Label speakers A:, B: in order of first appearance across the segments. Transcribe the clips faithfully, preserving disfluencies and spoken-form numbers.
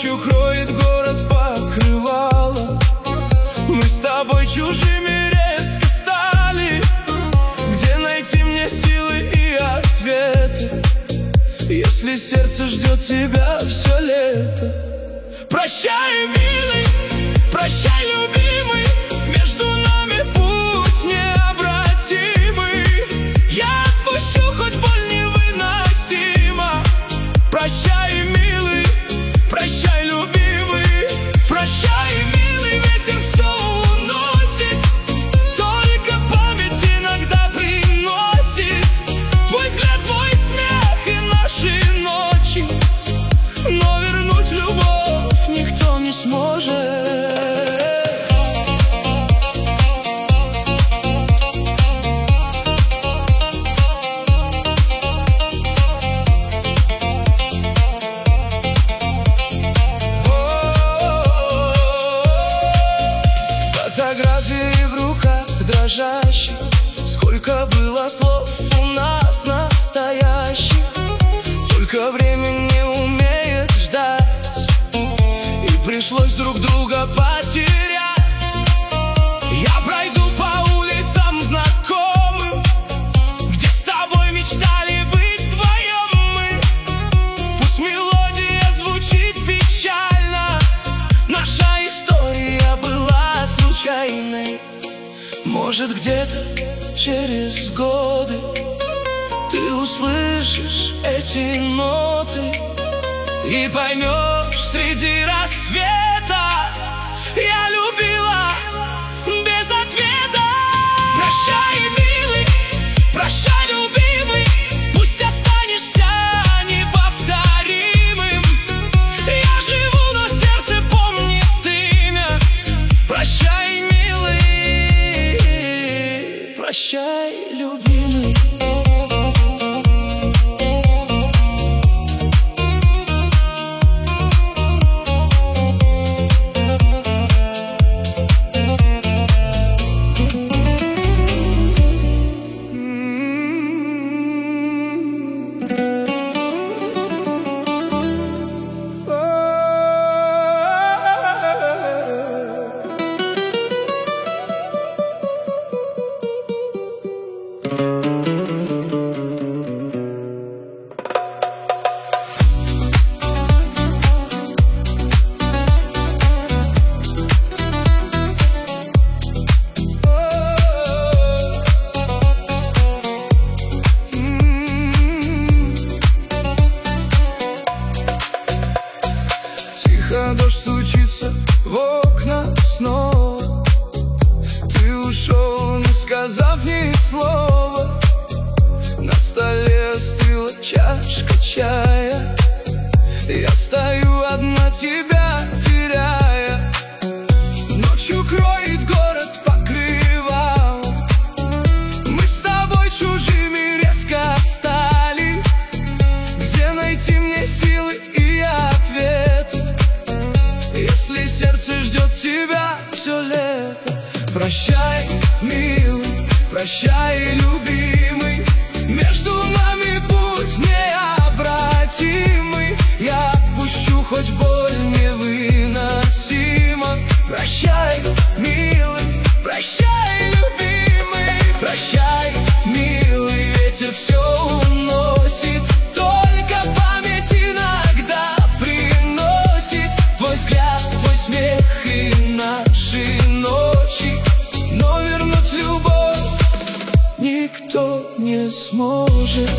A: Ночью кроет город покрывало. Мы с тобой чужими резко стали. Где найти мне силы и ответы, если сердце ждет тебя все лето? Прощай, милый, прощай, любимый, между нами путь необратимый. Я отпущу, хоть боль невыносима. Прощай, милый, прощай, любимый, прощай, милый, ветер все уносит. Только память иногда приносит твой взгляд, твой смех и наши ночи. Но вернуть любовь никто не сможет. Фотографии в руках дрожащих, сколько было слов у нас настоящих. Только время не умеет ждать, и пришлось друг друга потерять. Я пройду по улицам знакомым, где с тобой мечтали быть вдвоем мы. Пусть мелодия звучит печально, наша история была случайной. Может, где-то через годы ты услышишь эти ноты и поймешь, среди рассвета я любила без ответа. Прощай, милый, прощай, любимый, пусть останешься неповторимым. Я живу, но сердце помнит имя. Прощай, милый, прощай, любимый. Дождь стучится в окна снова. Ты ушел, не сказав ни слова. На столе остыла чашка чая. Я стою одна, тебя теряя. Ночью кроет город покрывалом. Мы с тобой чужими резко стали. Где найти мне силы и ответы, если сердце ждет тебя все лето? Прощай, милый, прощай, любимый, между нами путь необратимый. Я отпущу, хоть боль невыносима. Прощай, милый, прощай, любимый, прощай, милый, ветер все уносит. Только память иногда приносит твой взгляд, твой смех и наши ночи. Но вернуть любовь никто не сможет.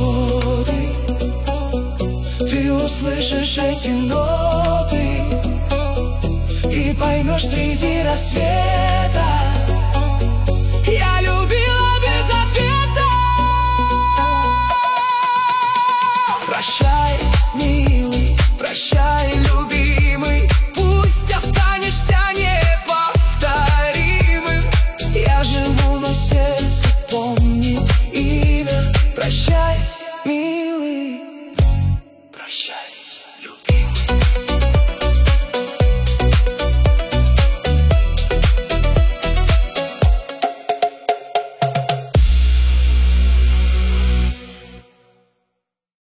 A: годы ты услышишь эти ноты и поймешь среди рассвета